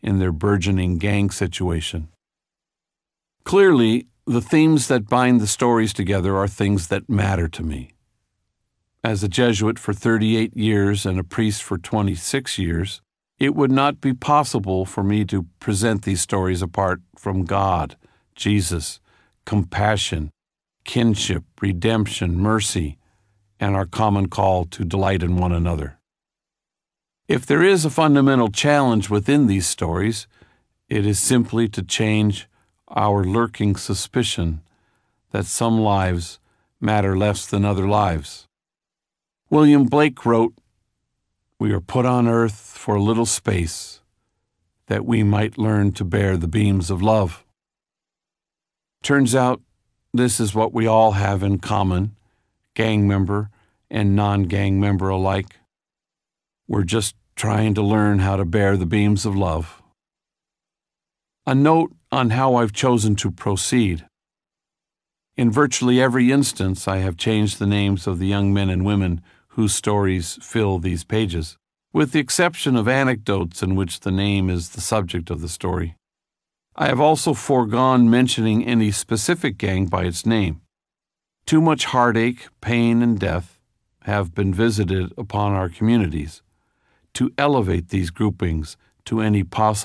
in their burgeoning gang situation. Clearly, the themes that bind the stories together are things that matter to me. As a Jesuit for 38 years and a priest for 26 years, it would not be possible for me to present these stories apart from God, Jesus, compassion, kinship, redemption, mercy, and our common call to delight in one another. If there is a fundamental challenge within these stories, it is simply to change our lurking suspicion that some lives matter less than other lives. William Blake wrote, "We are put on earth for a little space, that we might learn to bear the beams of love." Turns out, this is what we all have in common, gang member and non-gang member alike. We're just trying to learn how to bear the beams of love. A note on how I've chosen to proceed. In virtually every instance, I have changed the names of the young men and women whose stories fill these pages, with the exception of anecdotes in which the name is the subject of the story. I have also foregone mentioning any specific gang by its name. Too much heartache, pain, and death have been visited upon our communities to elevate these groupings to any possible